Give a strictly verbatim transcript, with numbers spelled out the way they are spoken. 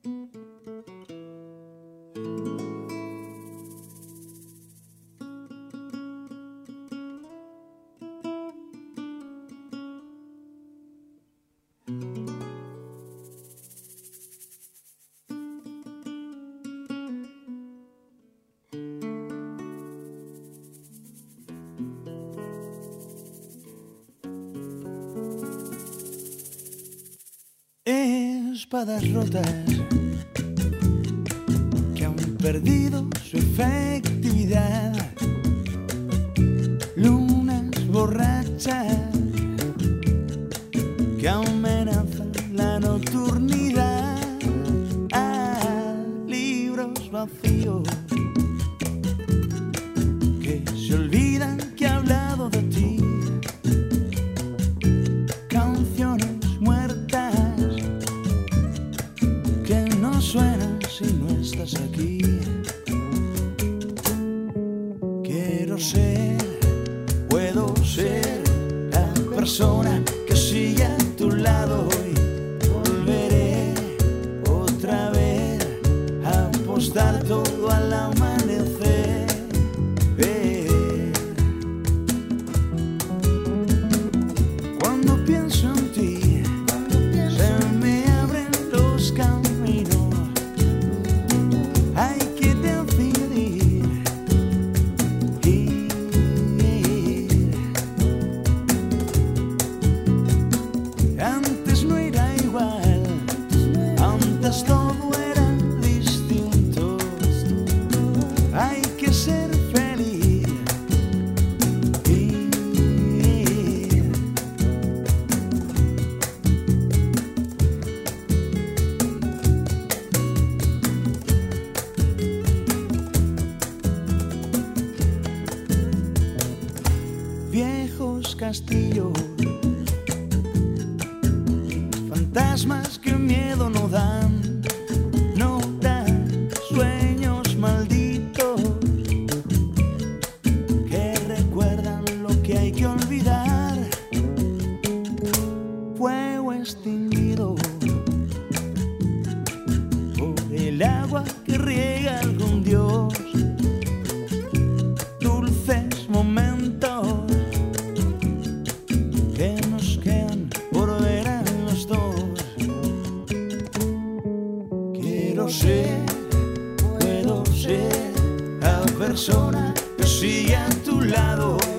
Espadas rotas que han perdido su efectividad, lunas borrachas que amenazan la nocturnidad, ah, libros vacíos que se olvidan que he hablado de ti, canciones suenan si no estás aquí. Quiero ser, puedo ser la persona que sigue a tu lado y volveré otra vez a apostar todo al amanecer. Eh. Cuando pienso en ti, se me abren los caminos. Todo era distinto. Hay que ser feliz. Viejos castillos, fantasmas que miedo no dan. Sueños malditos que recuerdan lo que hay que olvidar. Fuego extinguido por el agua que riega algún dios. Dulces momentos que nos quedan por ver a los dos. Quiero ser, puedo ser la persona que sigue a tu lado.